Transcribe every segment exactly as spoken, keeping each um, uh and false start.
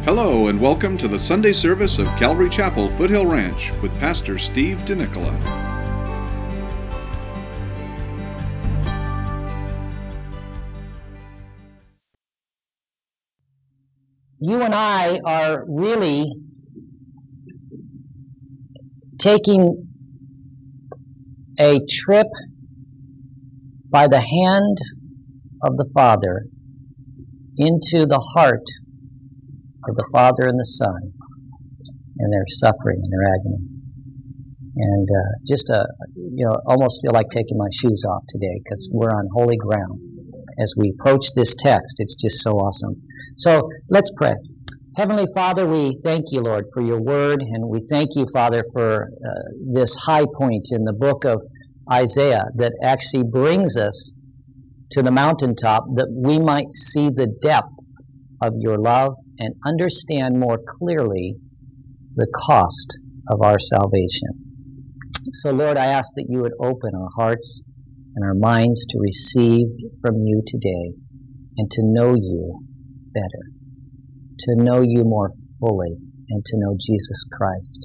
Hello and welcome to the Sunday service of Calvary Chapel, Foothill Ranch with Pastor Steve DeNicola. You and I are really taking a trip by the hand of the Father into the heart of the Father and the Son and their suffering and their agony. And uh, just, uh, you know, almost feel like taking my shoes off today because we're on holy ground as we approach this text. It's just so awesome. So let's pray. Heavenly Father, we thank you, Lord, for your word, and we thank you, Father, for uh, this high point in the book of Isaiah that actually brings us to the mountaintop that we might see the depth of your love and understand more clearly the cost of our salvation. So, Lord, I ask that you would open our hearts and our minds to receive from you today and to know you better, to know you more fully, and to know Jesus Christ.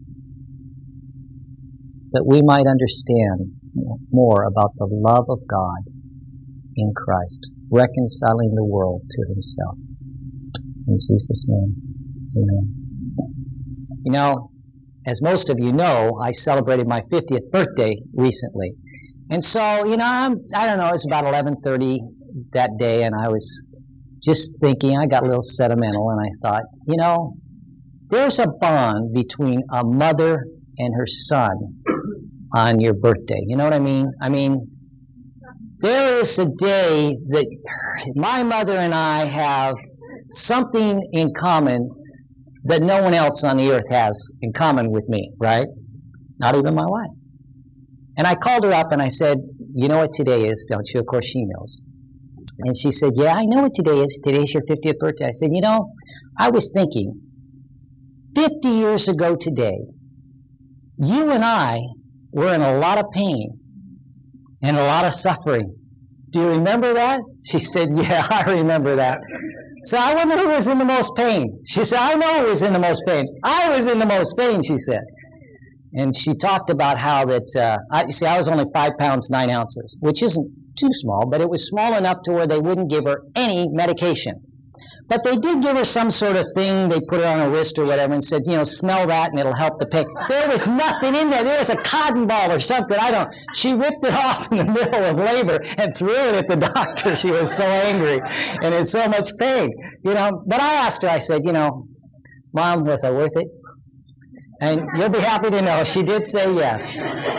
That we might understand more about the love of God in Christ, reconciling the world to himself. In Jesus' name, amen. You know, as most of you know, I celebrated my fiftieth birthday recently. And so, you know, I'm, I don't know, it's about eleven thirty that day, and I was just thinking, I got a little sentimental, and I thought, you know, there's a bond between a mother and her son on your birthday. You know what I mean? I mean, there is a day that my mother and I have something in common that no one else on the earth has in common with me, right? Not even my wife. And I called her up and I said, you know what today is, don't you? Of course she knows. And she said, yeah, I know what today is. Today's your fiftieth birthday. I said, you know, I was thinking, fifty years ago today, you and I were in a lot of pain and a lot of suffering. Do you remember that? She said, yeah, I remember that. So I wonder who was in the most pain. She said, I know who was in the most pain. I was in the most pain, she said. And she talked about how that, uh, I, see, I was only five pounds, nine ounces, which isn't too small, but it was small enough to where they wouldn't give her any medication. But they did give her some sort of thing. They put it on her wrist or whatever and said, you know, smell that and it'll help the pain. There was nothing in there. There was a cotton ball or something. I don't. She ripped it off in the middle of labor and threw it at the doctor. She was so angry and in so much pain, you know. But I asked her, I said, you know, Mom, was I worth it? And you'll be happy to know she did say yes.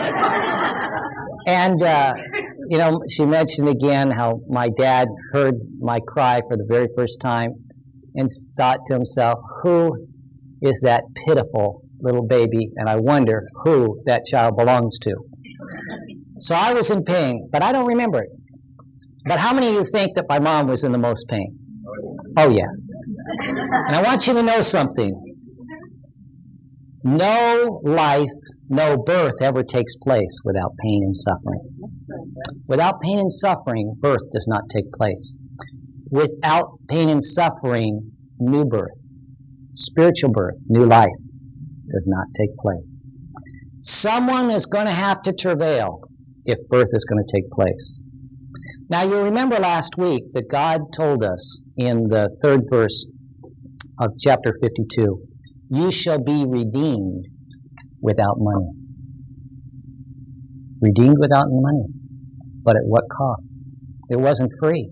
And, uh, you know, she mentioned again how my dad heard my cry for the very first time and thought to himself, who is that pitiful little baby? And I wonder who that child belongs to. So I was in pain, but I don't remember it. But how many of you think that my mom was in the most pain? Oh, yeah. And I want you to know something. No life, no birth ever takes place without pain and suffering. Without pain and suffering, birth does not take place. Without pain and suffering, new birth, spiritual birth, new life does not take place. Someone is going to have to travail if birth is going to take place. Now, you remember last week that God told us in the third verse of chapter fifty-two, you shall be redeemed without money. Redeemed without money. But at what cost? It wasn't free.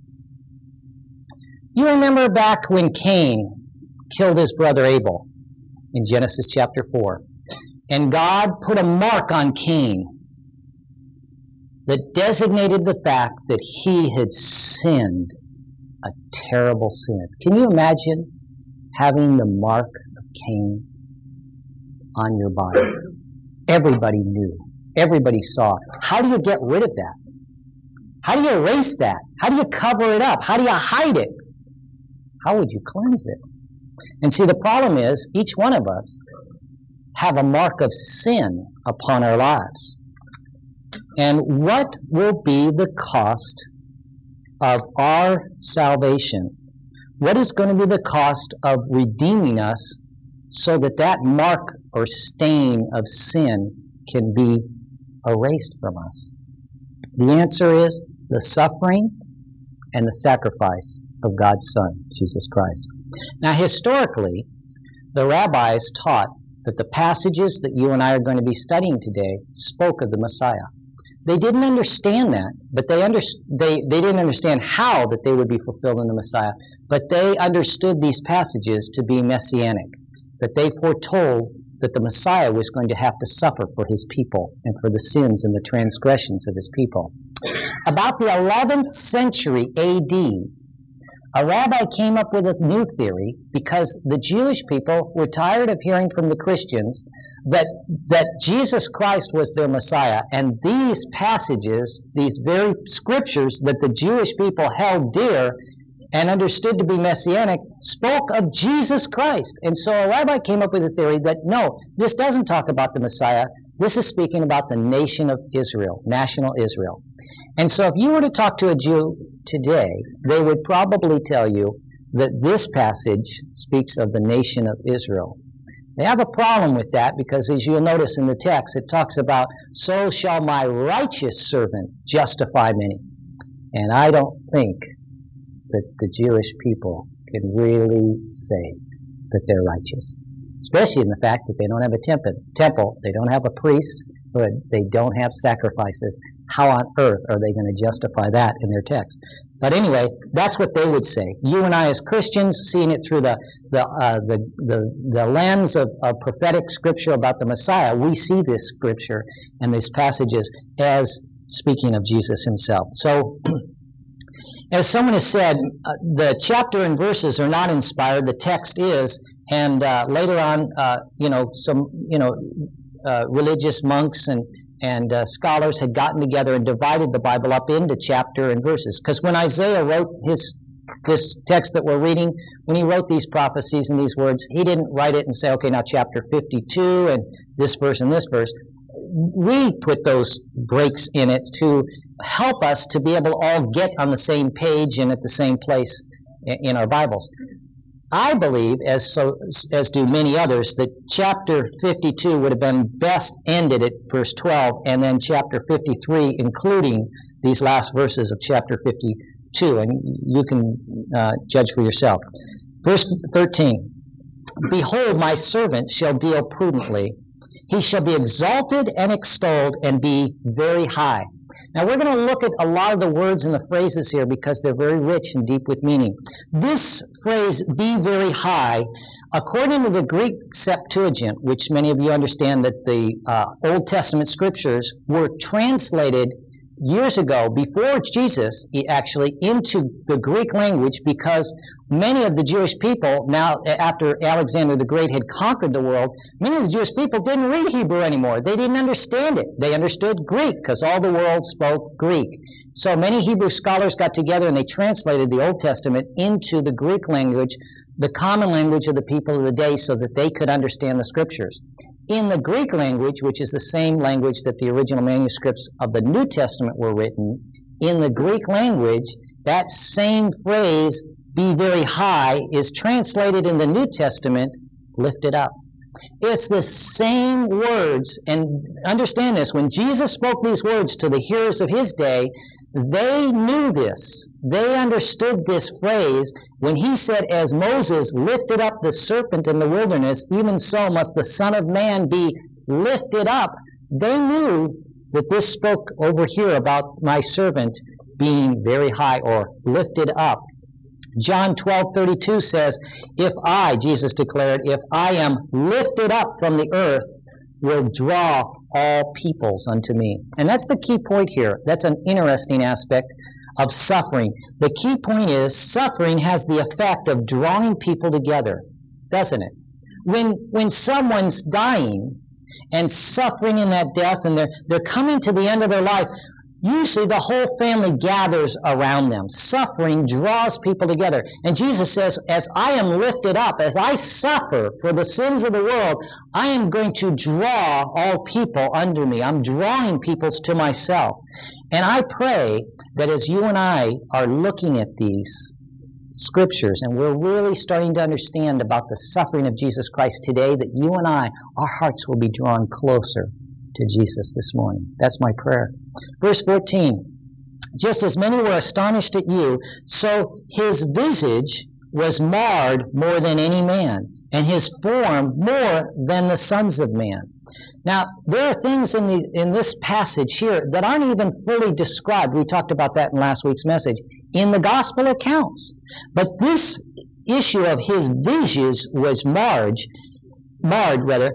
You remember back when Cain killed his brother Abel in Genesis chapter four. And God put a mark on Cain that designated the fact that he had sinned a terrible sin. Can you imagine having the mark of Cain on your body? Everybody knew. Everybody saw it. How do you get rid of that? How do you erase that? How do you cover it up? How do you hide it? How would you cleanse it? And see, the problem is, each one of us have a mark of sin upon our lives. And what will be the cost of our salvation What is going to be the cost of redeeming us so that that mark or stain of sin can be erased from us? The answer is the suffering and the sacrifice of God's Son, Jesus Christ. Now, historically, the rabbis taught that the passages that you and I are going to be studying today spoke of the Messiah. They didn't understand that, but they, under, they, they didn't understand how that they would be fulfilled in the Messiah, but they understood these passages to be messianic, that they foretold that the Messiah was going to have to suffer for his people and for the sins and the transgressions of his people. About the eleventh century A D, a rabbi came up with a new theory because the Jewish people were tired of hearing from the Christians that, that Jesus Christ was their Messiah, and these passages, these very scriptures that the Jewish people held dear and understood to be messianic, spoke of Jesus Christ. And so a rabbi came up with a theory that, no, this doesn't talk about the Messiah. This is speaking about the nation of Israel, national Israel. And so if you were to talk to a Jew today, they would probably tell you that this passage speaks of the nation of Israel. They have a problem with that because, as you'll notice in the text, it talks about, so shall my righteous servant justify many. And I don't think that the Jewish people can really say that they're righteous, especially in the fact that they don't have a temple, temple, they don't have a priesthood, they don't have sacrifices. How on earth are they going to justify that in their text? But anyway, that's what they would say. You and I as Christians, seeing it through the the uh, the, the the lens of, of prophetic scripture about the Messiah, we see this scripture and these passages as speaking of Jesus himself. So, as someone has said, uh, the chapter and verses are not inspired. The text is, and uh, later on, uh, you know, some you know uh, religious monks and and uh, scholars had gotten together and divided the Bible up into chapter and verses. Because when Isaiah wrote his this text that we're reading, when he wrote these prophecies and these words, he didn't write it and say, okay, now chapter fifty-two and this verse and this verse. We put those breaks in it to help us to be able to all get on the same page and at the same place in our Bibles. I believe, as so as do many others, that chapter fifty-two would have been best ended at verse twelve, and then chapter fifty-three, including these last verses of chapter fifty-two, and you can uh, judge for yourself. Verse thirteen, behold, my servant shall deal prudently. He shall be exalted and extolled and be very high. Now we're going to look at a lot of the words and the phrases here because they're very rich and deep with meaning. This phrase, be very high, according to the Greek Septuagint, which many of you understand that the uh, Old Testament scriptures were translated years ago, before Jesus actually, into the Greek language, because many of the Jewish people, now after Alexander the Great had conquered the world, many of the Jewish people didn't read Hebrew anymore. They didn't understand it. They understood Greek because all the world spoke Greek. So many Hebrew scholars got together and they translated the Old Testament into the Greek language, the common language of the people of the day, so that they could understand the scriptures. In the Greek language, which is the same language that the original manuscripts of the New Testament were written, in the Greek language, that same phrase, be very high, is translated in the New Testament, lifted up. It's the same words, and understand this, when Jesus spoke these words to the hearers of his day, they knew this. They understood this phrase when he said, as Moses lifted up the serpent in the wilderness, even so must the Son of Man be lifted up. They knew that this spoke over here about my servant being very high or lifted up. John twelve thirty-two says, if I, Jesus declared, if I am lifted up from the earth, will draw all peoples unto me. And that's the key point here. That's an interesting aspect of suffering. The key point is suffering has the effect of drawing people together, doesn't it? When when someone's dying and suffering in that death and they're, they're coming to the end of their life, usually the whole family gathers around them. Suffering draws people together. And Jesus says, as I am lifted up, as I suffer for the sins of the world, I am going to draw all people under me. I'm drawing peoples to myself. And I pray that as you and I are looking at these Scriptures, and we're really starting to understand about the suffering of Jesus Christ today, that you and I, our hearts will be drawn closer to Jesus this morning. That's my prayer. Verse fourteen, just as many were astonished at you, so his visage was marred more than any man, and his form more than the sons of man. Now, there are things in the in this passage here that aren't even fully described. We talked about that in last week's message, in the gospel accounts. But this issue of his visage was marred, marred rather,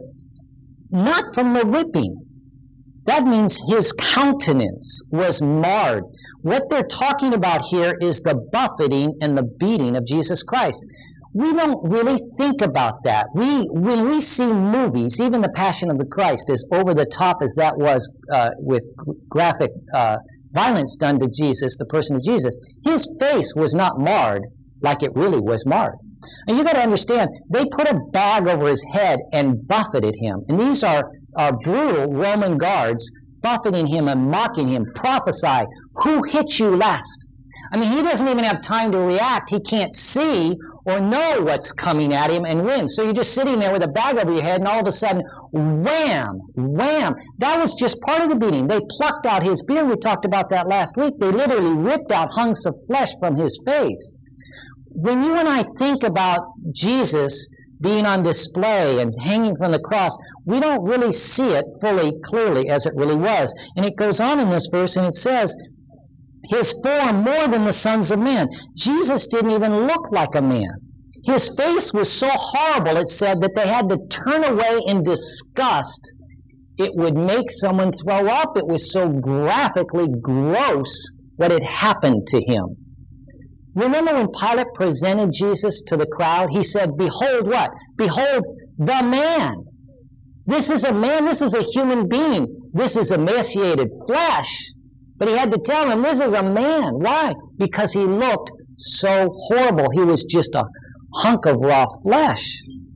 not from the whipping. That means his countenance was marred. What they're talking about here is the buffeting and the beating of Jesus Christ. We don't really think about that. We, when we see movies, even The Passion of the Christ, as over the top as that was uh, with graphic uh, violence done to Jesus, the person of Jesus, his face was not marred like it really was marred. And you got to understand, they put a bag over his head and buffeted him. And these are, are brutal Roman guards buffeting him and mocking him. Prophesy, who hit you last? I mean, he doesn't even have time to react. He can't see or know what's coming at him and when. So you're just sitting there with a bag over your head, and all of a sudden, wham, wham. That was just part of the beating. They plucked out his beard. We talked about that last week. They literally ripped out hunks of flesh from his face. When you and I think about Jesus being on display and hanging from the cross, we don't really see it fully, clearly, as it really was. And it goes on in this verse, and it says, his form more than the sons of men. Jesus didn't even look like a man. His face was so horrible, it said, that they had to turn away in disgust. It would make someone throw up. It was so graphically gross what had happened to him. Remember when Pilate presented Jesus to the crowd? He said, behold what? Behold the man. This is a man. This is a human being. This is emaciated flesh. But he had to tell them, this is a man. Why? Because he looked so horrible. He was just a hunk of raw flesh.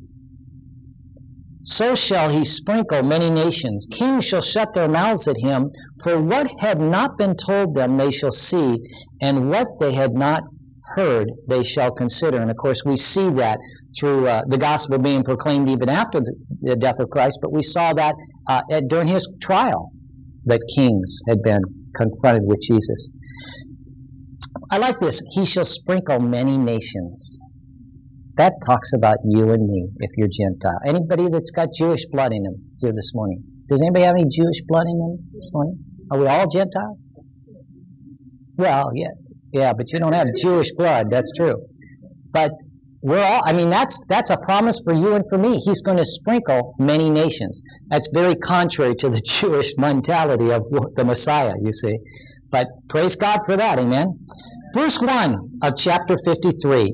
So shall he sprinkle many nations. Kings shall shut their mouths at him, for what had not been told them they shall see, and what they had not heard they shall consider. And of course we see that through uh, the gospel being proclaimed even after the, the death of Christ, but we saw that uh, at, during his trial, that kings had been confronted with Jesus. I like this. He shall sprinkle many nations. That talks about you and me, if you're Gentile. Anybody that's got Jewish blood in them here this morning? Does anybody have any Jewish blood in them this morning? Are we all Gentiles? Well, yeah, yeah, but you don't have Jewish blood. That's true. But we're all, I mean, that's that's a promise for you and for me. He's going to sprinkle many nations. That's very contrary to the Jewish mentality of the Messiah, you see. But praise God for that, amen. Verse one of chapter fifty-three.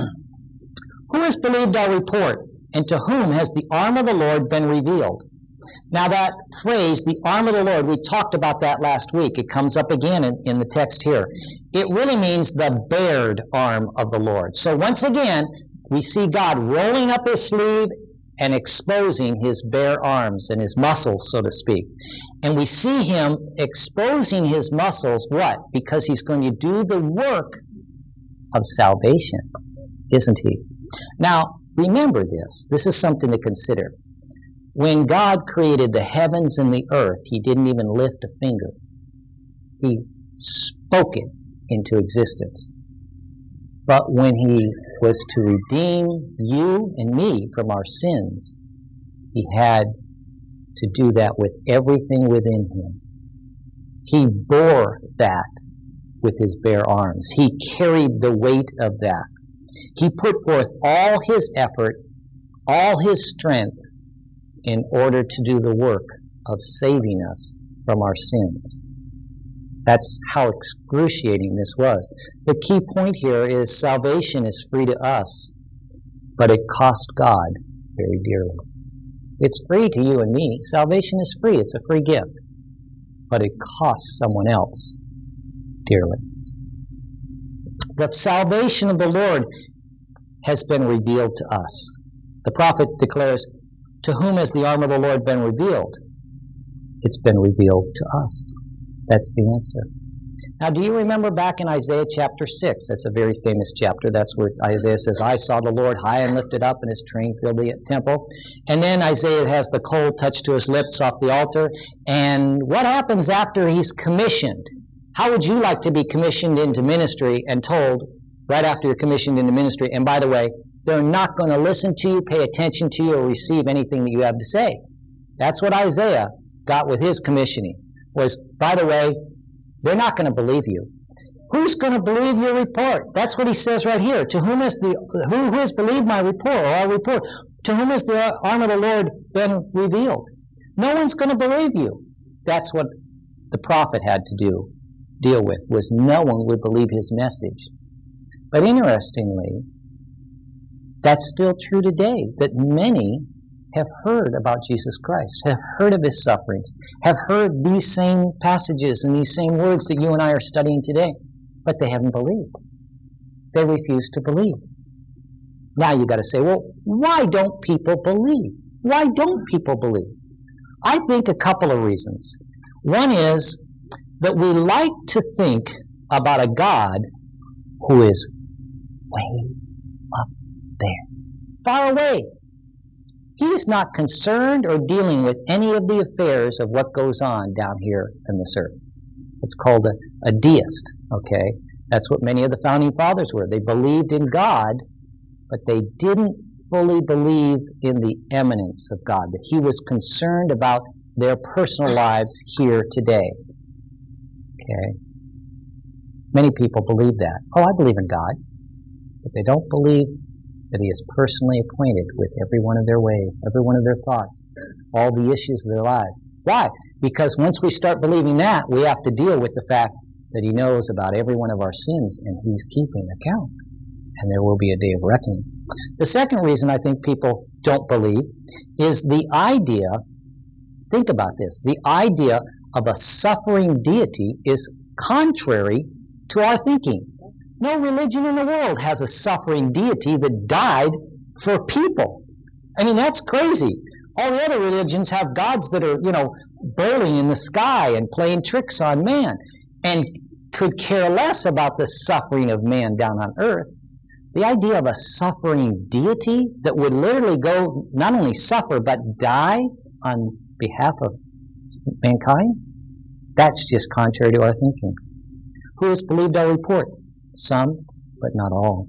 Who has believed our report, and to whom has the arm of the Lord been revealed? Now that phrase, the arm of the Lord, we talked about that last week. It comes up again in, in the text here. It really means the bared arm of the Lord. So once again, we see God rolling up his sleeve and exposing his bare arms and his muscles, so to speak. And we see him exposing his muscles, what? Because he's going to do the work of salvation, isn't he? Now, remember this. This is something to consider. When God created the heavens and the earth, he didn't even lift a finger. He spoke it into existence. But when he was to redeem you and me from our sins, he had to do that with everything within him. He bore that with his bare arms. He carried the weight of that. He put forth all his effort, all his strength, in order to do the work of saving us from our sins. That's how excruciating this was. The key point here is salvation is free to us, but it cost God very dearly. It's free to you and me. Salvation is free. It's a free gift. But it costs someone else dearly. The salvation of the Lord has been revealed to us. The prophet declares, to whom has the arm of the Lord been revealed? It's been revealed to us. That's the answer. Now, do you remember back in Isaiah chapter six? That's a very famous chapter. That's where Isaiah says, I saw the Lord high and lifted up, and his train filled the temple. And then Isaiah has the coal touched to his lips off the altar. And what happens after he's commissioned? How would you like to be commissioned into ministry and told right after you're commissioned into ministry, and by the way, they're not going to listen to you, pay attention to you, or receive anything that you have to say? That's what Isaiah got with his commissioning, was, by the way, they're not going to believe you. Who's going to believe your report? That's what he says right here. To whom has the who, who has believed my report, or our report? To whom has the arm of the Lord been revealed? No one's going to believe you. That's what the prophet had to do, deal with, was no one would believe his message. But interestingly, that's still true today, that many have heard about Jesus Christ, have heard of his sufferings, have heard these same passages and these same words that you and I are studying today, but they haven't believed. They refuse to believe. Now you've got to say, well, why don't people believe? Why don't people believe? I think a couple of reasons. One is that we like to think about a God who is way up there, far away. He's not concerned or dealing with any of the affairs of what goes on down here in this earth. It's called a, a deist, okay? That's what many of the founding fathers were. They believed in God, but they didn't fully believe in the immanence of God, that he was concerned about their personal lives here today. Okay? Many people believe that. Oh, I believe in God. But they don't believe that he is personally acquainted with every one of their ways, every one of their thoughts, all the issues of their lives. Why? Because once we start believing that, we have to deal with the fact that he knows about every one of our sins, and he's keeping account. And there will be a day of reckoning. The second reason I think people don't believe is the idea, think about this, the idea of a suffering deity is contrary to our thinking. No religion in the world has a suffering deity that died for people. I mean, that's crazy. All the other religions have gods that are, you know, bowling in the sky and playing tricks on man and could care less about the suffering of man down on earth. The idea of a suffering deity that would literally go, not only suffer, but die on behalf of mankind, that's just contrary to our thinking. Who has believed our report? Some, but not all.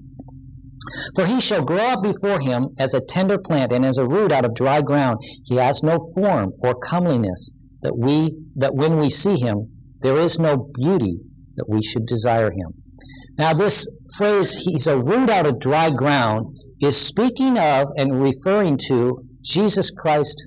For he shall grow up before him as a tender plant, and as a root out of dry ground. He has no form or comeliness, that we that when we see him, there is no beauty that we should desire him. Now this phrase, he's a root out of dry ground, is speaking of and referring to Jesus Christ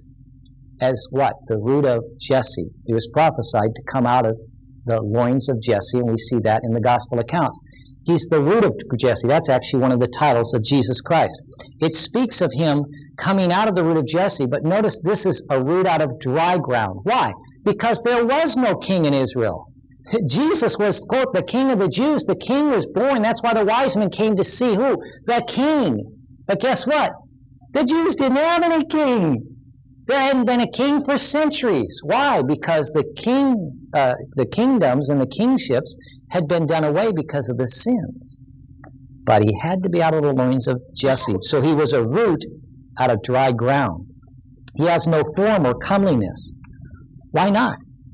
as what? The root of Jesse. He was prophesied to come out of the loins of Jesse, and we see that in the gospel accounts. He's the root of Jesse. That's actually one of the titles of Jesus Christ. It speaks of him coming out of the root of Jesse, but notice this is a root out of dry ground. Why? Because there was no king in Israel. Jesus was, quote, the king of the Jews. The king was born. That's why the wise men came to see who? The king. But guess what? The Jews didn't have any king. There hadn't been a king for centuries. Why? Because the king, uh, the kingdoms and the kingships had been done away because of the sins. But he had to be out of the loins of Jesse. So he was a root out of dry ground. He has no form or comeliness. Why not?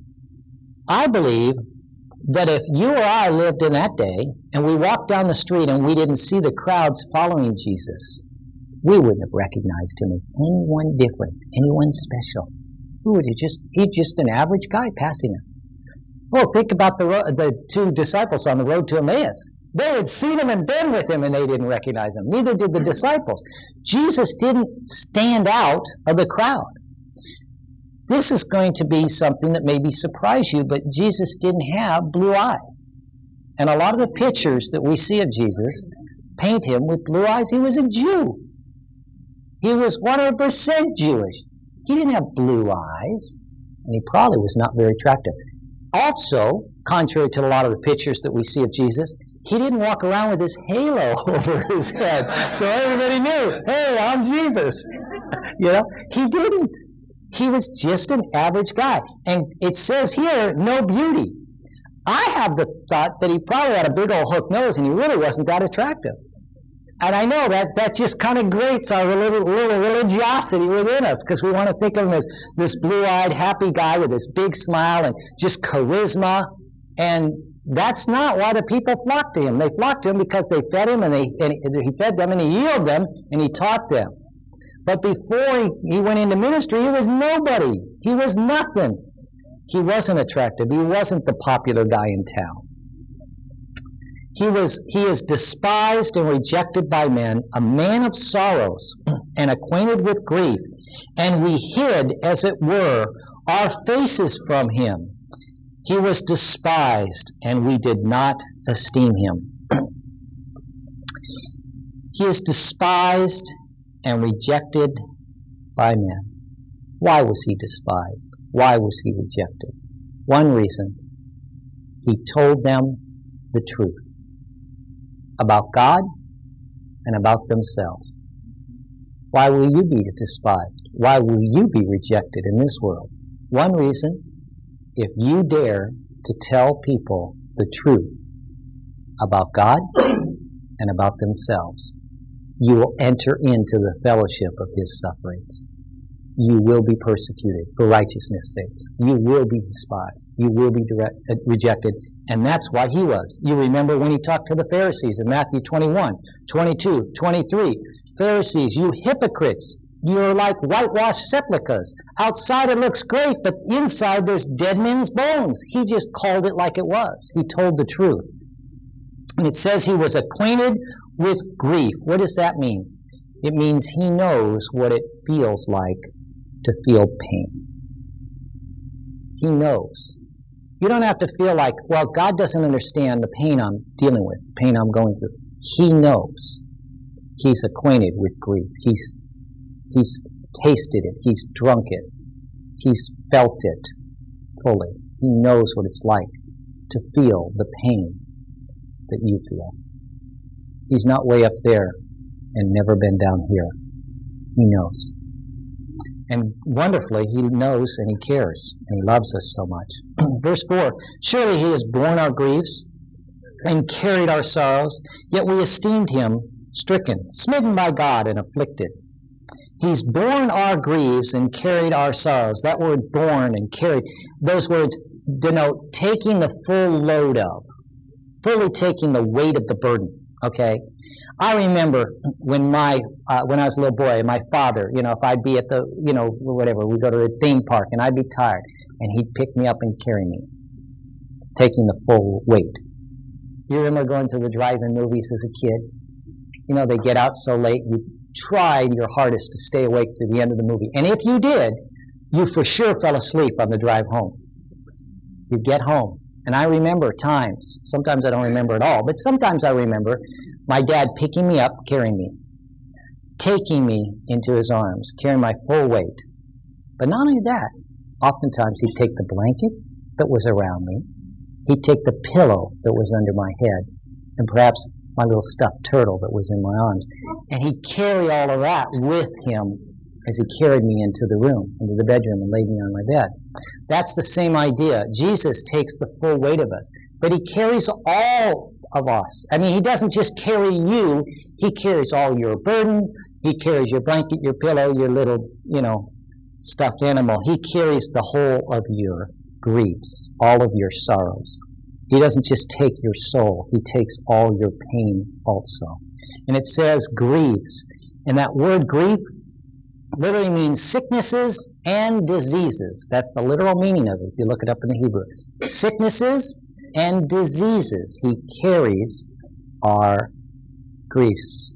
I believe that if you or I lived in that day and we walked down the street and we didn't see the crowds following Jesus, we wouldn't have recognized him as anyone different, anyone special. Who would you just, he's just an average guy passing us. Well, think about the, the two disciples on the road to Emmaus. They had seen him and been with him, and they didn't recognize him. Neither did the disciples. Jesus didn't stand out of the crowd. This is going to be something that maybe surprise you, but Jesus didn't have blue eyes. And a lot of the pictures that we see of Jesus paint him with blue eyes. He was a Jew. He was one hundred percent Jewish. He didn't have blue eyes, and he probably was not very attractive. Also, contrary to a lot of the pictures that we see of Jesus, he didn't walk around with his halo over his head, so everybody knew, hey, I'm Jesus. You know, he didn't. He was just an average guy. And it says here, no beauty. I have the thought that he probably had a big old hook nose and he really wasn't that attractive. And I know that that just kind of grates our little, little religiosity within us, because we want to think of him as this blue-eyed, happy guy with this big smile and just charisma. And that's not why the people flocked to him. They flocked to him because they fed him, and, they, and he fed them, and he healed them, and he taught them. But before he, he went into ministry, he was nobody. He was nothing. He wasn't attractive. He wasn't the popular guy in town. He was. He is despised and rejected by men, a man of sorrows and acquainted with grief. And we hid, as it were, our faces from him. He was despised, and we did not esteem him. He is despised and rejected by men. Why was he despised? Why was he rejected? One reason: he told them the truth about God and about themselves. Why will you be despised? Why will you be rejected in this world? One reason: if you dare to tell people the truth about God and about themselves, you will enter into the fellowship of his sufferings. You will be persecuted for righteousness' sakes. You will be despised. You will be direct, uh, rejected. And that's why he was. You remember when he talked to the Pharisees in Matthew twenty-one, twenty-two, twenty-three. Pharisees, you hypocrites, you're like whitewashed sepulchres. Outside it looks great, but inside there's dead men's bones. He just called it like it was. He told the truth. And it says he was acquainted with grief. What does that mean? It means he knows what it feels like to feel pain. He knows. You don't have to feel like, well, God doesn't understand the pain I'm dealing with, the pain I'm going through. He knows. He's acquainted with grief. He's he's tasted it. He's drunk it. He's felt it fully. He knows what it's like to feel the pain that you feel. He's not way up there and never been down here. He knows. And wonderfully, he knows and he cares, and he loves us so much. Verse four, surely he has borne our griefs and carried our sorrows, yet we esteemed him stricken, smitten by God, and afflicted. He's borne our griefs and carried our sorrows. That word borne and carried, those words denote taking the full load of, fully taking the weight of the burden, okay? I remember when my uh, when I was a little boy, my father, you know, if I'd be at the, you know, whatever, we'd go to the theme park and I'd be tired, and he'd pick me up and carry me, taking the full weight. You remember going to the drive-in movies as a kid? You know, they get out so late, you tried your hardest to stay awake through the end of the movie. And if you did, you for sure fell asleep on the drive home. You get home. And I remember times, sometimes I don't remember at all, but sometimes I remember my dad picking me up, carrying me, taking me into his arms, carrying my full weight. But not only that, oftentimes he'd take the blanket that was around me, he'd take the pillow that was under my head, and perhaps my little stuffed turtle that was in my arms, and he'd carry all of that with him as he carried me into the room, into the bedroom, and laid me on my bed. That's the same idea. Jesus takes the full weight of us, but he carries all of us. I mean, he doesn't just carry you, he carries all your burden, he carries your blanket, your pillow, your little, you know, stuffed animal. He carries the whole of your griefs, all of your sorrows. He doesn't just take your soul, he takes all your pain also. And it says griefs. And that word grief literally means sicknesses and diseases. That's the literal meaning of it if you look it up in the Hebrew. Sicknesses and diseases. He carries our griefs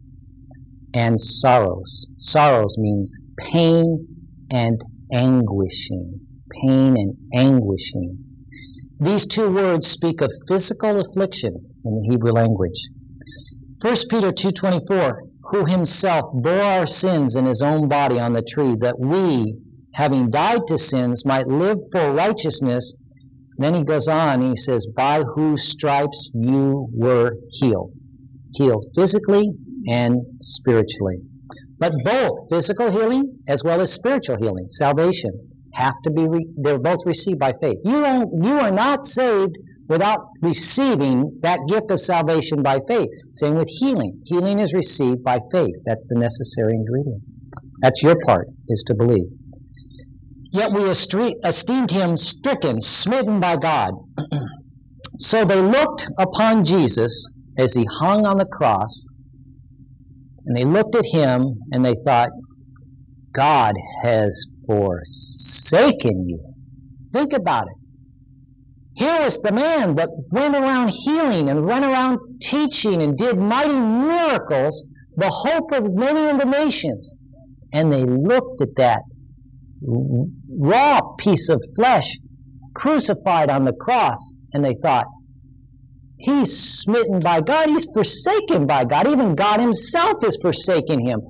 and sorrows. Sorrows means pain and anguishing. Pain and anguishing. These two words speak of physical affliction in the Hebrew language. First Peter two twenty-four, who himself bore our sins in his own body on the tree, that we, having died to sins, might live for righteousness. Then he goes on, he says, by whose stripes you were healed. Healed physically and spiritually. But both physical healing as well as spiritual healing, salvation, have to be, re- they're both received by faith. You, don't, you are not saved without receiving that gift of salvation by faith. Same with healing. Healing is received by faith. That's the necessary ingredient. That's your part, is to believe. Yet we esteemed him stricken, smitten by God. So they looked upon Jesus as he hung on the cross, and they looked at him and they thought, God has forsaken you. Think about it. Here was the man that went around healing and went around teaching and did mighty miracles, the hope of many of the nations. And they looked at that raw piece of flesh crucified on the cross, and they thought, he's smitten by God, he's forsaken by God, even God himself has forsaken him.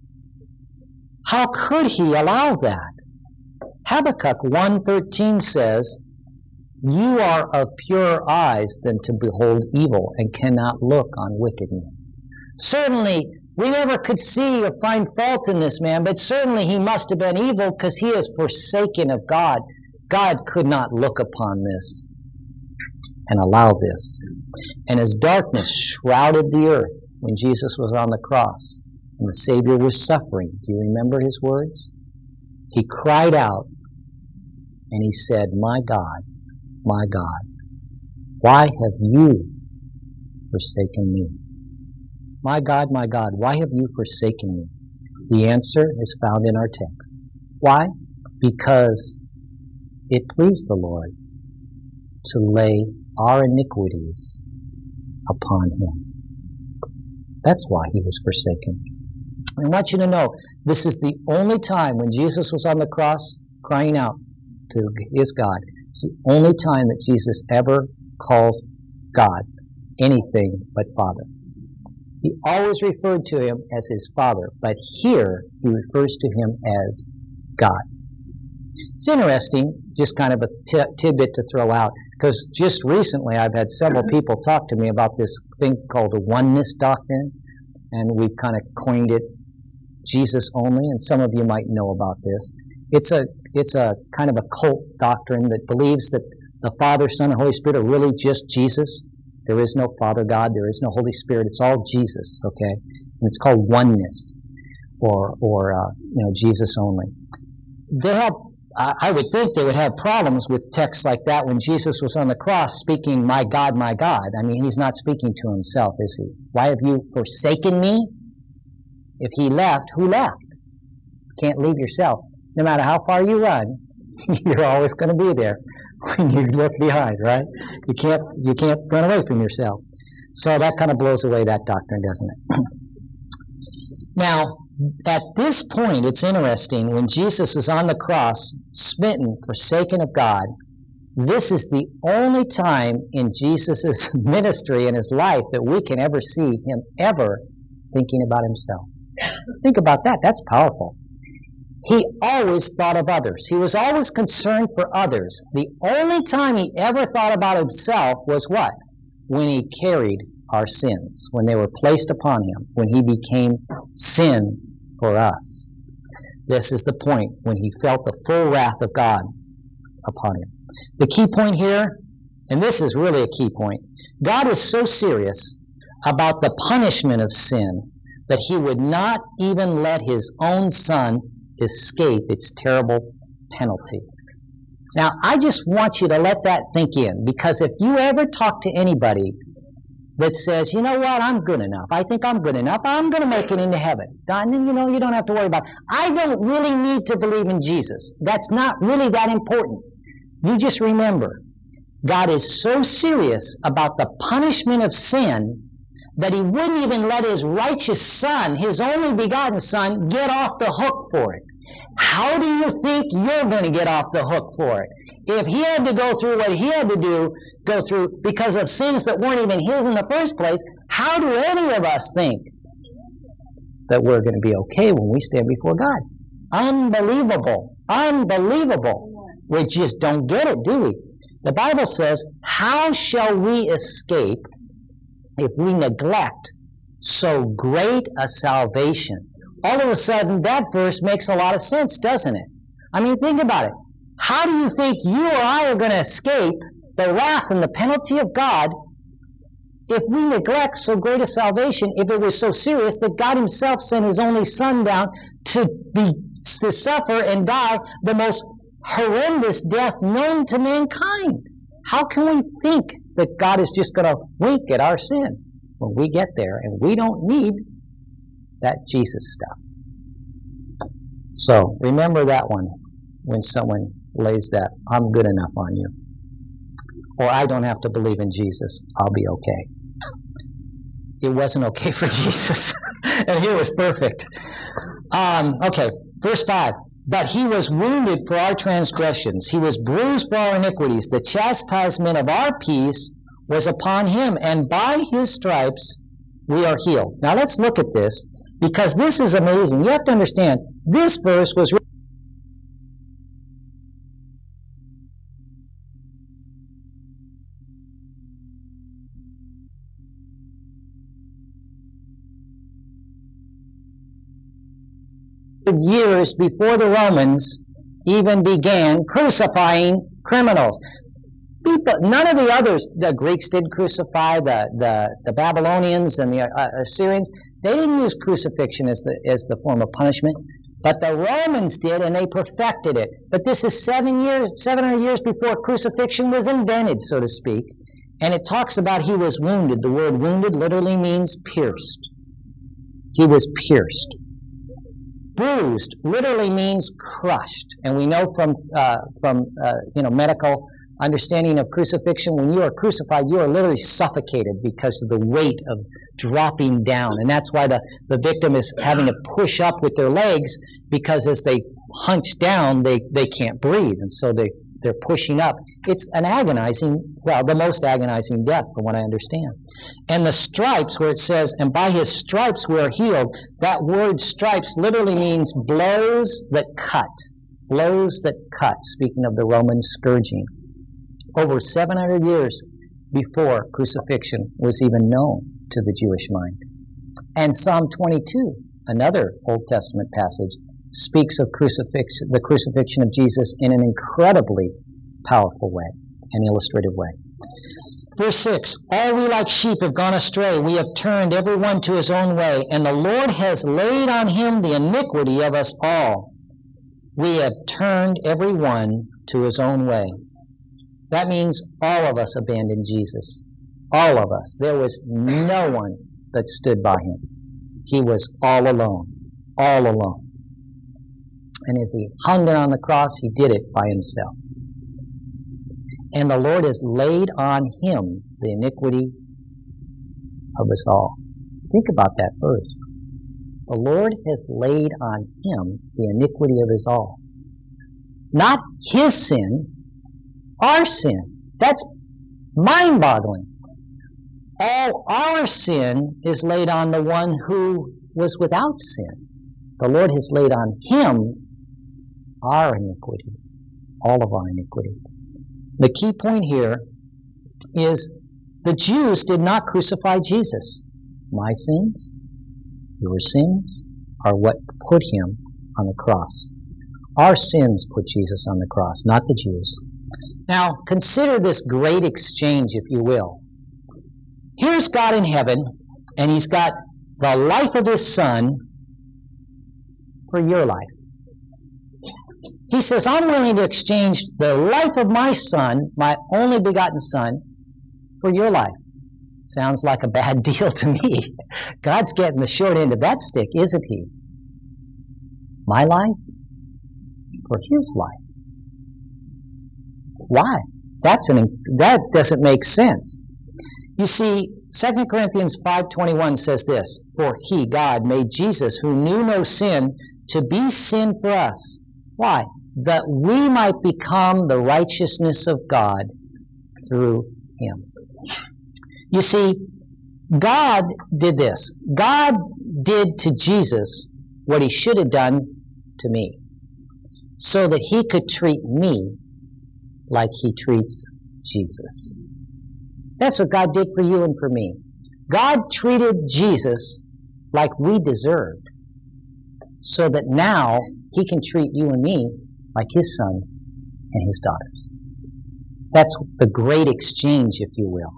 How could he allow that? Habakkuk one thirteen says, you are of purer eyes than to behold evil, and cannot look on wickedness. Certainly, we never could see or find fault in this man, but certainly he must have been evil because he is forsaken of God. God could not look upon this and allow this. And as darkness shrouded the earth when Jesus was on the cross and the Savior was suffering, do you remember his words? He cried out and he said, my God, my God, why have you forsaken me? My God, my God, why have you forsaken me? The answer is found in our text. Why? Because it pleased the Lord to lay our iniquities upon him. That's why he was forsaken. I want you to know, this is the only time when Jesus was on the cross crying out to his God. It's the only time that Jesus ever calls God anything but Father. He always referred to him as his Father, but here he refers to him as God. It's interesting, just kind of a t- tidbit to throw out, because just recently I've had several people talk to me about this thing called the oneness doctrine, and we've kind of coined it Jesus only, and some of you might know about this. It's a it's a kind of a cult doctrine that believes that the Father, Son, and Holy Spirit are really just Jesus. There is no Father God, there is no Holy Spirit, it's all Jesus, okay? And it's called oneness, or, or uh, you know, Jesus only. They have, I would think they would have problems with texts like that when Jesus was on the cross speaking, my God, my God. I mean, he's not speaking to himself, is he? Why have you forsaken me? If he left, who left? You can't leave yourself. No matter how far you run, you're always going to be there when you look behind, right? You can't you can't run away from yourself. So that kind of blows away that doctrine, doesn't it? Now, at this point, it's interesting, when Jesus is on the cross, smitten, forsaken of God, this is the only time in Jesus' ministry and his life that we can ever see him ever thinking about himself. Think about that. That's powerful. He always thought of others. He was always concerned for others. The only time he ever thought about himself was what? When he carried our sins, when they were placed upon him, when he became sin for us. This is the point when he felt the full wrath of God upon him. The key point here, and this is really a key point, God is so serious about the punishment of sin that he would not even let his own son escape its terrible penalty. Now, I just want you to let that think in, because if you ever talk to anybody that says, you know what, I'm good enough, I think I'm good enough, I'm going to make it into heaven, and you know, you don't have to worry about it. I don't really need to believe in Jesus. That's not really that important. You just remember, God is so serious about the punishment of sin that he wouldn't even let his righteous son, his only begotten son, get off the hook for it. How do you think you're going to get off the hook for it? If he had to go through what he had to do, go through because of sins that weren't even his in the first place, how do any of us think that we're going to be okay when we stand before God? Unbelievable. Unbelievable. We just don't get it, do we? The Bible says, how shall we escape if we neglect so great a salvation? All of a sudden, that verse makes a lot of sense, doesn't it? I mean, think about it. How do you think you or I are going to escape the wrath and the penalty of God if we neglect so great a salvation, if it was so serious that God himself sent his only son down to be to suffer and die the most horrendous death known to mankind. How can we think that God is just going to wink at our sin when we get there and we don't need that Jesus stuff? So remember that one when someone lays that I'm good enough on you, or I don't have to believe in Jesus, I'll be okay. It wasn't okay for Jesus, and here was perfect. Um, okay, verse five. But he was wounded for our transgressions. He was bruised for our iniquities. The chastisement of our peace was upon him, and by his stripes we are healed. Now let's look at this, because this is amazing. You have to understand, this verse was years before the Romans even began crucifying criminals. People, none of the others, the Greeks did crucify, the, the, the Babylonians and the uh, Assyrians, they didn't use crucifixion as the, as the form of punishment, but the Romans did, and they perfected it. But this is seven years, seven hundred years before crucifixion was invented, so to speak, and it talks about he was wounded. The word wounded literally means pierced. He was pierced. Bruised literally means crushed, and we know from uh, from uh, you know medical understanding of crucifixion, when you are crucified, you are literally suffocated because of the weight of dropping down, and that's why the, the victim is having to push up with their legs, because as they hunch down, they, they can't breathe, and so they, they're pushing up. It's an agonizing, well, the most agonizing death from what I understand. And the stripes, where it says, and by his stripes we are healed, that word stripes literally means blows that cut. Blows that cut, speaking of the Roman scourging. Over seven hundred years before crucifixion was even known to the Jewish mind. And Psalm twenty-two, another Old Testament passage, speaks of crucifixion, the crucifixion of Jesus in an incredibly powerful way, an illustrative way. Verse six, all we like sheep have gone astray. We have turned every one to his own way, and the Lord has laid on him the iniquity of us all. We have turned every one to his own way. That means all of us abandoned Jesus. All of us. There was no one that stood by him. He was all alone. All alone. And as he hung there on the cross, he did it by himself. And the Lord has laid on him the iniquity of us all. Think about that verse. The Lord has laid on him the iniquity of us all. Not his sin, our sin. That's mind-boggling. All our sin is laid on the one who was without sin. The Lord has laid on him our iniquity, all of our iniquity. The key point here is the Jews did not crucify Jesus. My sins, your sins, are what put him on the cross. Our sins put Jesus on the cross, not the Jews. Now, consider this great exchange, if you will. Here's God in heaven, and he's got the life of his son for your life. He says, I'm willing to exchange the life of my son, my only begotten son, for your life. Sounds like a bad deal to me. God's getting the short end of that stick, isn't he? My life for his life. Why? That's an that doesn't make sense. You see, Second Corinthians five twenty-one says this, for he, God, made Jesus, who knew no sin, to be sin for us. Why? That we might become the righteousness of God through him. You see, God did this. God did to Jesus what he should have done to me, so that he could treat me like he treats Jesus. That's what God did for you and for me. God treated Jesus like we deserved, so that now he can treat you and me like his sons and his daughters. That's the great exchange, if you will.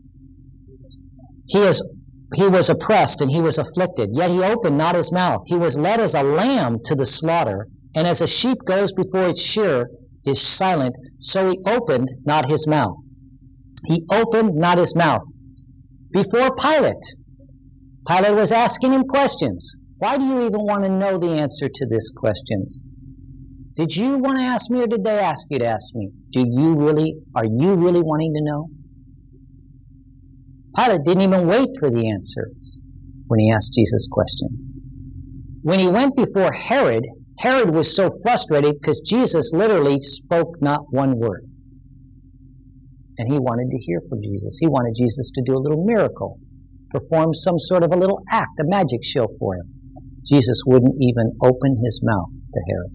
He is He was oppressed and he was afflicted, yet he opened not his mouth. He was led as a lamb to the slaughter, and as a sheep goes before its shearer is silent, so he opened not his mouth. He opened not his mouth. Before Pilate, Pilate was asking him questions. Why do you even want to know the answer to these questions? Did you want to ask me, or did they ask you to ask me? Do you really, are you really wanting to know? Pilate didn't even wait for the answers when he asked Jesus questions. When he went before Herod, Herod was so frustrated because Jesus literally spoke not one word. And he wanted to hear from Jesus. He wanted Jesus to do a little miracle, perform some sort of a little act, a magic show for him. Jesus wouldn't even open his mouth to Herod.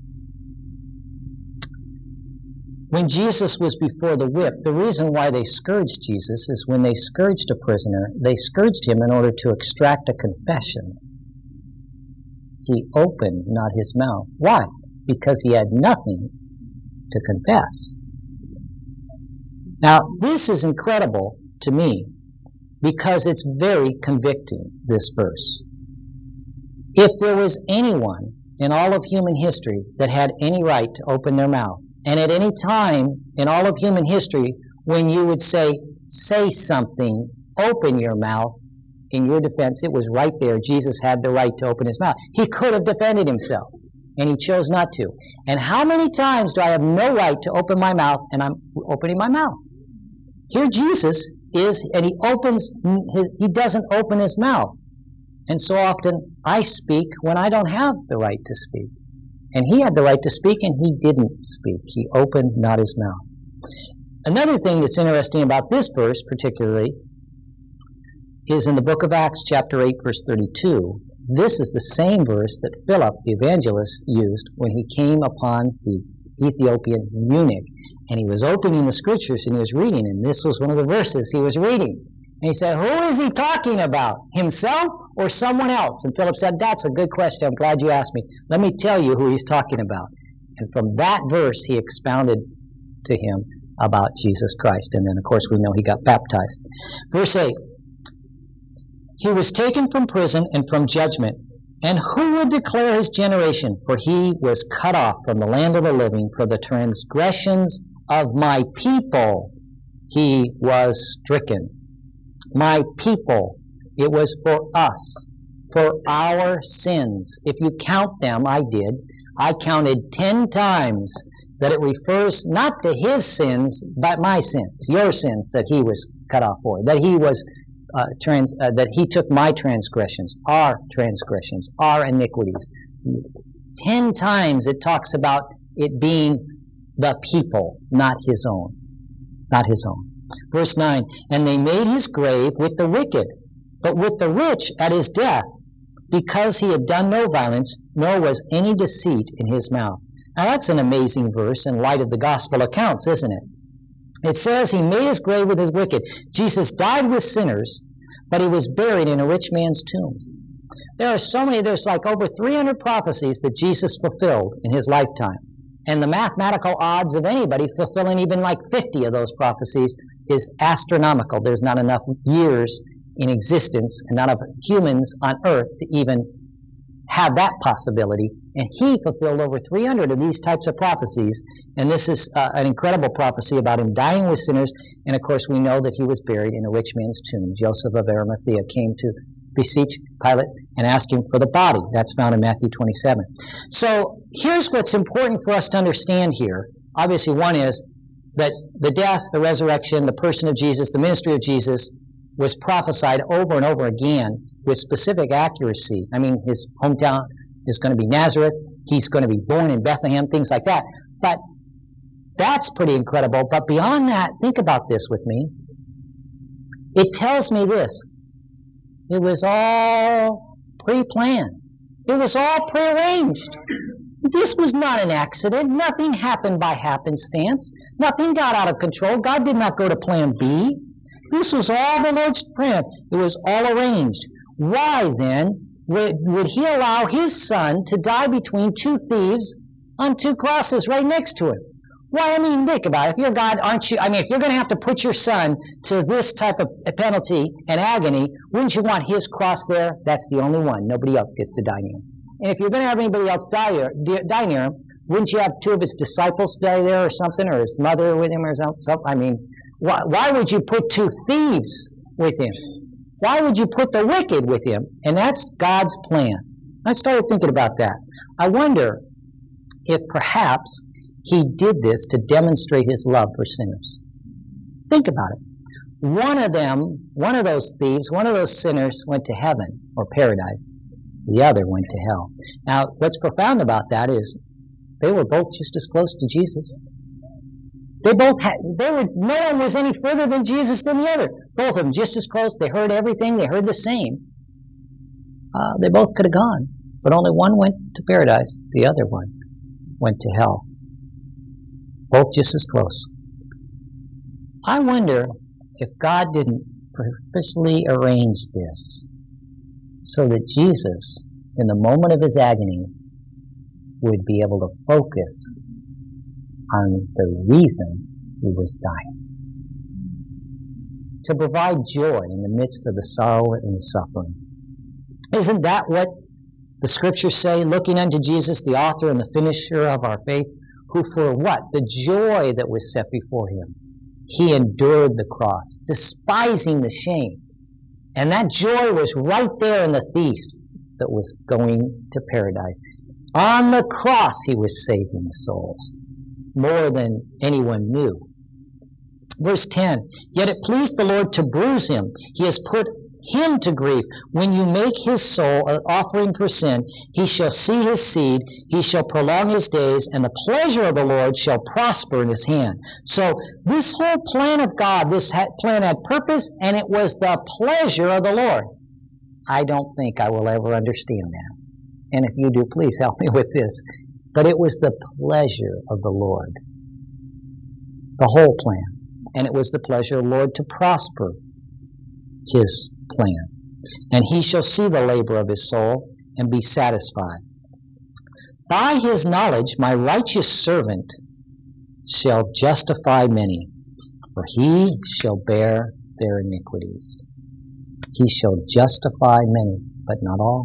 When Jesus was before the whip, the reason why they scourged Jesus is when they scourged a prisoner, they scourged him in order to extract a confession. He opened not his mouth. Why? Because he had nothing to confess. Now, this is incredible to me because it's very convicting, this verse. If there was anyone in all of human history that had any right to open their mouth, and at any time in all of human history when you would say, say something, open your mouth, in your defense, it was right there. Jesus had the right to open his mouth. He could have defended himself, and he chose not to. And how many times do I have no right to open my mouth, and I'm opening my mouth? Here Jesus is, and he opens, he doesn't open his mouth. And so often I speak when I don't have the right to speak. And he had the right to speak, and he didn't speak. He opened not his mouth. Another thing that's interesting about this verse particularly is in the book of Acts chapter eight, verse thirty-two. This is the same verse that Philip the evangelist used when he came upon the Ethiopian eunuch. And he was opening the scriptures and he was reading, and this was one of the verses he was reading. And he said, who is he talking about? Himself or someone else? And Philip said, that's a good question. I'm glad you asked me. Let me tell you who he's talking about. And from that verse, he expounded to him about Jesus Christ. And then, of course, we know he got baptized. Verse eight. He was taken from prison and from judgment. And who would declare his generation? For he was cut off from the land of the living. For the transgressions of my people he was stricken. My people, it was for us, for our sins. If you count them, I did. I counted ten times that it refers not to his sins, but my sins, your sins that he was cut off for, that he was uh, trans, uh, that he took my transgressions, our transgressions, our iniquities. Ten times it talks about it being the people, not his own, not his own. Verse nine, and they made his grave with the wicked, but with the rich at his death, because he had done no violence, nor was any deceit in his mouth. Now that's an amazing verse in light of the gospel accounts, isn't it? It says he made his grave with his wicked. Jesus died with sinners, but he was buried in a rich man's tomb. There are so many, there's like over three hundred prophecies that Jesus fulfilled in his lifetime. And the mathematical odds of anybody fulfilling even like fifty of those prophecies is astronomical. There's not enough years in existence and not enough humans on earth to even have that possibility. And he fulfilled over three hundred of these types of prophecies. And this is uh, an incredible prophecy about him dying with sinners. And of course we know that he was buried in a rich man's tomb. Joseph of Arimathea came to beseech Pilate and ask him for the body. That's found in Matthew twenty-seven. So here's what's important for us to understand here. Obviously one is that the death, the resurrection, the person of Jesus, the ministry of Jesus was prophesied over and over again with specific accuracy. I mean, his hometown is going to be Nazareth. He's going to be born in Bethlehem, things like that. But that's pretty incredible. But beyond that, think about this with me. It tells me this. It was all pre-planned. It was all prearranged. This was not an accident. Nothing happened by happenstance. Nothing got out of control. God did not go to plan B. This was all the Lord's plan. It was all arranged. Why then would, would he allow his son to die between two thieves on two crosses right next to him? Well, I mean, think about it. If you're God, aren't you? I mean, if you're going to have to put your son to this type of penalty and agony, wouldn't you want his cross there? That's the only one. Nobody else gets to die near him. And if you're going to have anybody else die, here, die near him, wouldn't you have two of his disciples die there or something, or his mother with him or something? I mean, why, why would you put two thieves with him? Why would you put the wicked with him? And that's God's plan. I started thinking about that. I wonder if perhaps he did this to demonstrate his love for sinners. Think about it. One of them, one of those thieves, one of those sinners went to heaven or paradise. The other went to hell. Now, what's profound about that is they were both just as close to Jesus. They both had, they were, no one was any further than Jesus than the other. Both of them just as close. They heard everything. They heard the same. Uh, they both could have gone, but only one went to paradise. The other one went to hell. Both just as close. I wonder if God didn't purposely arrange this so that Jesus, in the moment of his agony, would be able to focus on the reason he was dying. To provide joy in the midst of the sorrow and the suffering. Isn't that what the scriptures say? Looking unto Jesus, the author and the finisher of our faith, who for what? The joy that was set before him. He endured the cross, despising the shame. And that joy was right there in the thief that was going to paradise. On the cross he was saving souls, more than anyone knew. Verse ten, yet it pleased the Lord to bruise him. He has put him to grief. When you make his soul an offering for sin, he shall see his seed, he shall prolong his days, and the pleasure of the Lord shall prosper in his hand. So this whole plan of God, this plan had purpose, and it was the pleasure of the Lord. I don't think I will ever understand that. And if you do, please help me with this. But it was the pleasure of the Lord. The whole plan. And it was the pleasure of the Lord to prosper his plan. And he shall see the labor of his soul and be satisfied. By his knowledge my righteous servant shall justify many, for he shall bear their iniquities. He shall justify many, but not all.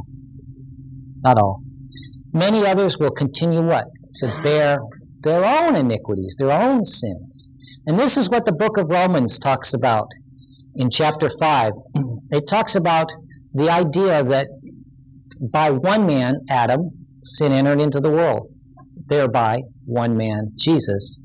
Not all. Many others will continue what? To bear their own iniquities, their own sins. And this is what the book of Romans talks about in chapter five. It talks about the idea that by one man, Adam, sin entered into the world. Thereby, one man, Jesus,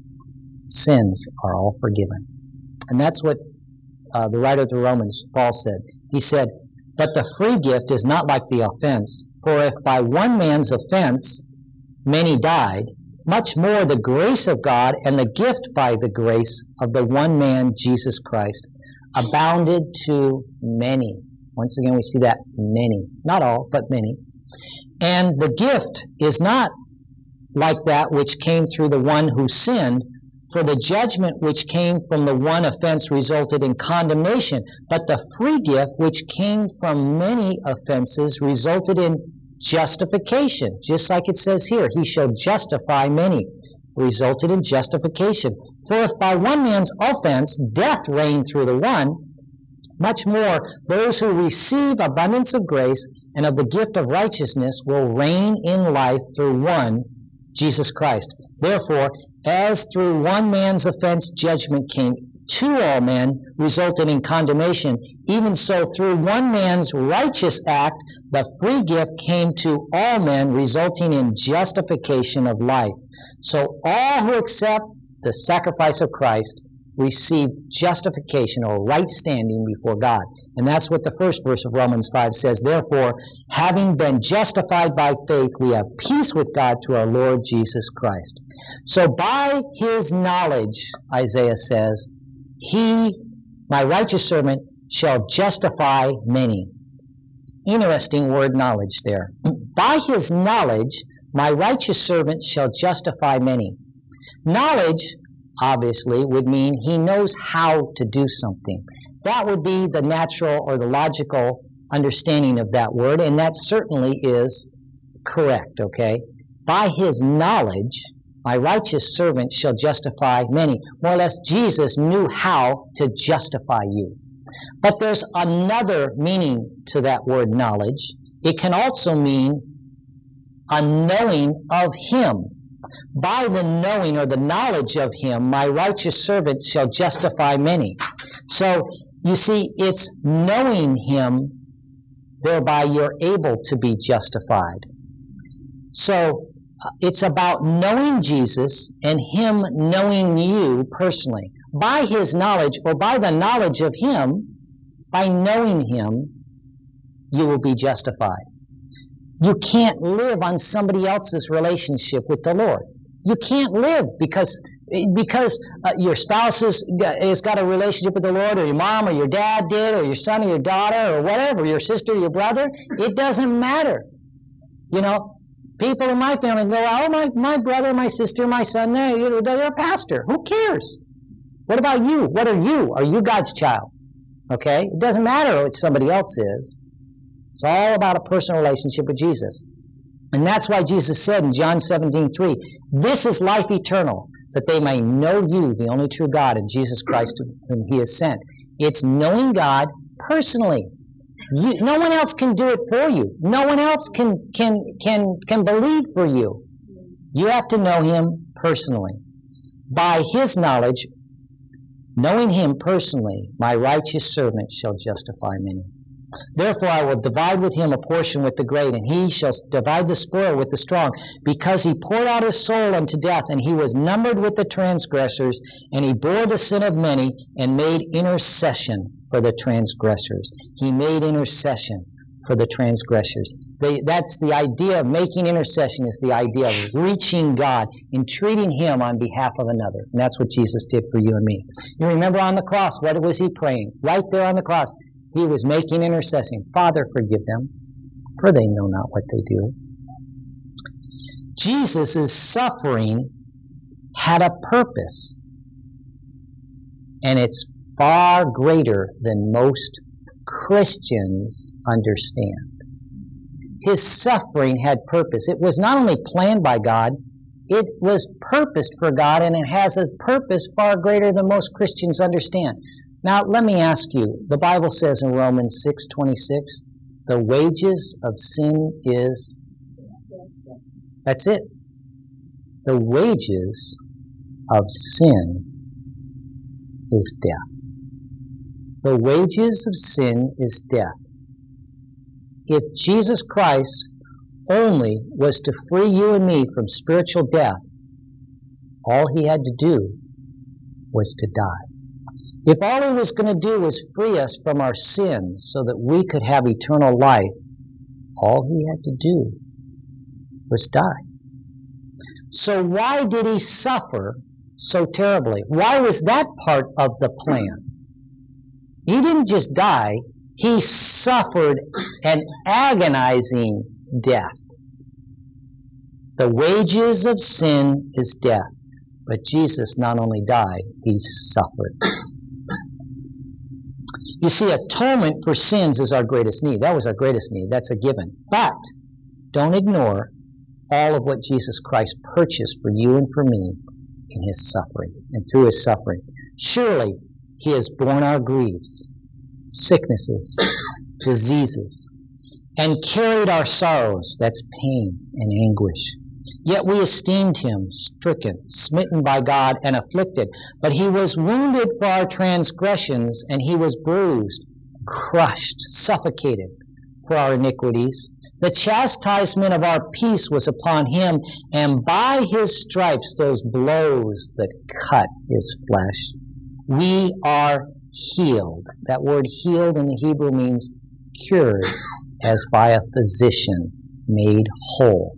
sins are all forgiven. And that's what uh, the writer of the Romans, Paul, said. He said, but the free gift is not like the offense. For if by one man's offense many died, much more the grace of God and the gift by the grace of the one man, Jesus Christ, abounded to many. Once again, we see that many. Not all, but many. And the gift is not like that which came through the one who sinned, for the judgment which came from the one offense resulted in condemnation, but the free gift which came from many offenses resulted in justification. Just like it says here, he shall justify many, resulted in justification. For if by one man's offense death reigned through the one, much more those who receive abundance of grace and of the gift of righteousness will reign in life through one, Jesus Christ. Therefore, as through one man's offense judgment came to all men, resulting in condemnation, even so through one man's righteous act, the free gift came to all men, resulting in justification of life. So all who accept the sacrifice of Christ receive justification or right standing before God. And that's what the first verse of Romans five says. Therefore, having been justified by faith, we have peace with God through our Lord Jesus Christ. So by his knowledge, Isaiah says, he, my righteous servant, shall justify many. Interesting word, knowledge there. By his knowledge, my righteous servant shall justify many. Knowledge, obviously, would mean he knows how to do something. That would be the natural or the logical understanding of that word, and that certainly is correct, okay? By his knowledge, My righteous servant shall justify many. More or less, Jesus knew how to justify you. But there's another meaning to that word knowledge. It can also mean a knowing of Him. By the knowing or the knowledge of Him, my righteous servant shall justify many. So, you see, it's knowing Him, thereby you're able to be justified. So, it's about knowing Jesus and Him knowing you personally. By His knowledge, or by the knowledge of Him, by knowing Him, you will be justified. You can't live on somebody else's relationship with the Lord. You can't live because because uh, your spouse is, has got a relationship with the Lord, or your mom or your dad did, or your son or your daughter, or whatever, your sister or your brother. It doesn't matter. You know, people in my family go, oh, my, my brother, my sister, my son, they're, they're a pastor. Who cares? What about you? What are you? Are you God's child? Okay? It doesn't matter what somebody else is. It's all about a personal relationship with Jesus. And that's why Jesus said in John seventeen three, this is life eternal, that they may know you, the only true God, and Jesus Christ whom He has sent. It's knowing God personally. You, no one else can do it for you. No one else can, can, can, can believe for you. You have to know Him personally. By His knowledge, knowing Him personally, my righteous servant shall justify many. Therefore I will divide with him a portion with the great, and he shall divide the spoil with the strong, because he poured out his soul unto death, and he was numbered with the transgressors, and he bore the sin of many, and made intercession for the transgressors. He made intercession for the transgressors. They, that's the idea of making intercession, is the idea of reaching God, entreating Him on behalf of another. And that's what Jesus did for you and me. You remember on the cross, what was He praying? Right there on the cross. He was making intercession. Father, forgive them, for they know not what they do. Jesus' suffering had a purpose, and it's far greater than most Christians understand. His suffering had purpose. It was not only planned by God, it was purposed for God, and it has a purpose far greater than most Christians understand. Now, let me ask you, the Bible says in Romans six twenty-six, the wages of sin is, that's it. The wages of sin is death. The wages of sin is death. If Jesus Christ only was to free you and me from spiritual death, all He had to do was to die. If all He was going to do was free us from our sins so that we could have eternal life, all He had to do was die. So why did He suffer so terribly? Why was that part of the plan? He didn't just die, He suffered an agonizing death. The wages of sin is death. But Jesus not only died, He suffered. You see, atonement for sins is our greatest need. That was our greatest need. That's a given. But don't ignore all of what Jesus Christ purchased for you and for me in His suffering and through His suffering. Surely He has borne our griefs, sicknesses, diseases, and carried our sorrows, that's pain and anguish. Yet we esteemed Him stricken, smitten by God, and afflicted. But He was wounded for our transgressions, and He was bruised, crushed, suffocated for our iniquities. The chastisement of our peace was upon Him, and by His stripes, those blows that cut His flesh, we are healed. That word healed in the Hebrew means cured, as by a physician, made whole.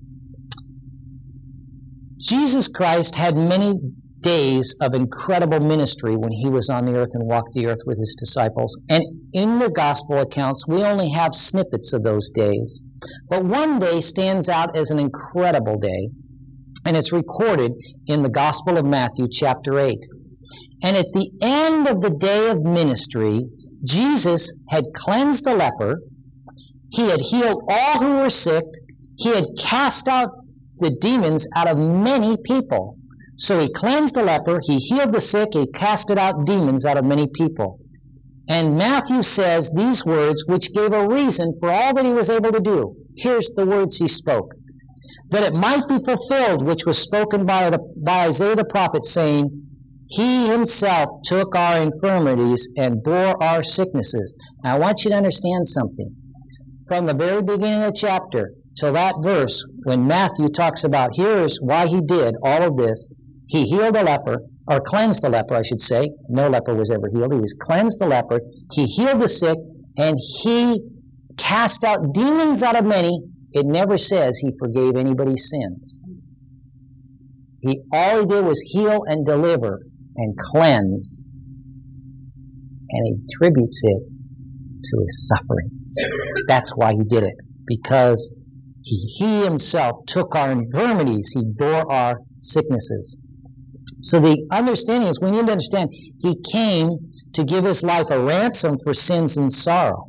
Jesus Christ had many days of incredible ministry when He was on the earth and walked the earth with His disciples. And in the gospel accounts, we only have snippets of those days. But one day stands out as an incredible day, and it's recorded in the Gospel of Matthew, chapter eight. And at the end of the day of ministry, Jesus had cleansed the leper, He had healed all who were sick, He had cast out the demons out of many people. So he cleansed the leper, he healed the sick, he casted out demons out of many people. And Matthew says these words, which gave a reason for all that he was able to do. Here's the words he spoke. That it might be fulfilled, which was spoken by, the, by Isaiah the prophet, saying, He himself took our infirmities and bore our sicknesses. Now I want you to understand something. From the very beginning of the chapter till that verse, when Matthew talks about here's why he did all of this, he healed a leper, or cleansed the leper, I should say. No leper was ever healed. He was cleansed the leper. He healed the sick, and he cast out demons out of many. It never says he forgave anybody's sins. He all he did was heal and deliver and cleanse, and he attributes it to his sufferings. That's why he did it, because he, he himself took our infirmities. He bore our sicknesses. So the understanding is, we need to understand, he came to give his life a ransom for sins and sorrow.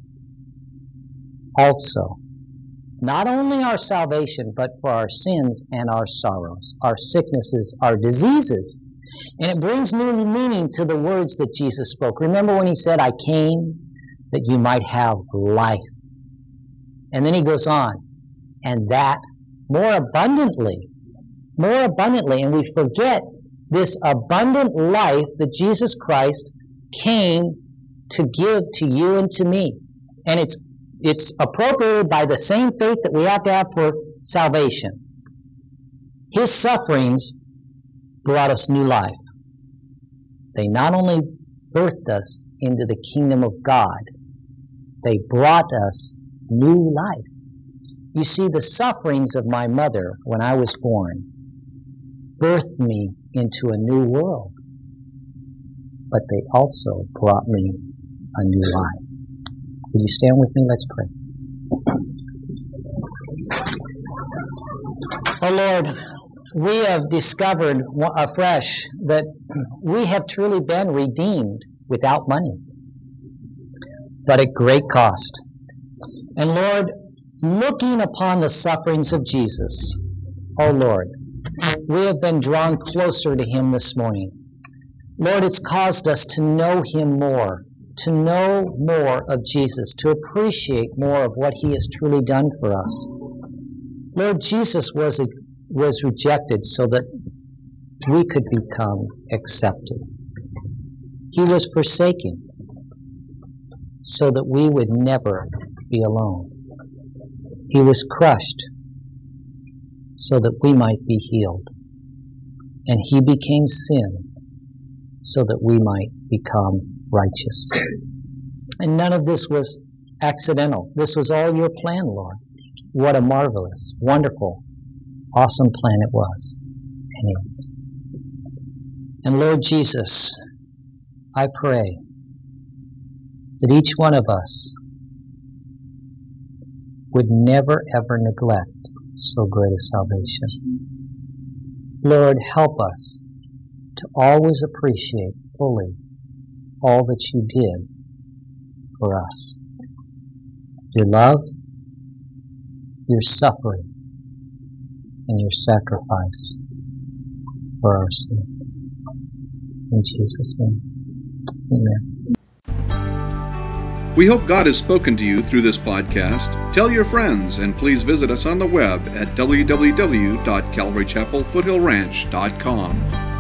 Also, not only our salvation, but for our sins and our sorrows, our sicknesses, our diseases. And it brings new meaning to the words that Jesus spoke. Remember when he said, I came that you might have life. And then he goes on, and that more abundantly, more abundantly. And we forget this abundant life that Jesus Christ came to give to you and to me. And it's it's appropriated by the same faith that we have to have for salvation. His sufferings brought us new life. They not only birthed us into the kingdom of God, they brought us new life. You see, the sufferings of my mother when I was born birthed me into a new world, but they also brought me a new life. Would you stand with me? Let's pray. Oh Lord, we have discovered afresh that we have truly been redeemed without money, but at great cost. And Lord, looking upon the sufferings of Jesus, oh Lord, we have been drawn closer to him this morning. Lord, it's caused us to know him more, to know more of Jesus, to appreciate more of what he has truly done for us. Lord, Jesus was, was rejected so that we could become accepted. He was forsaken so that we would never be alone. He was crushed so that we might be healed. And he became sin so that we might become righteous. And none of this was accidental. This was all your plan, Lord. What a marvelous, wonderful, awesome plan it was and is. And Lord Jesus, I pray that each one of us would never ever neglect so great a salvation. Lord, help us to always appreciate fully all that you did for us. Your love, your suffering, and your sacrifice for our sin. In Jesus' name, amen. We hope God has spoken to you through this podcast. Tell your friends, and please visit us on the web at w w w dot calvary chapel foothill ranch dot com.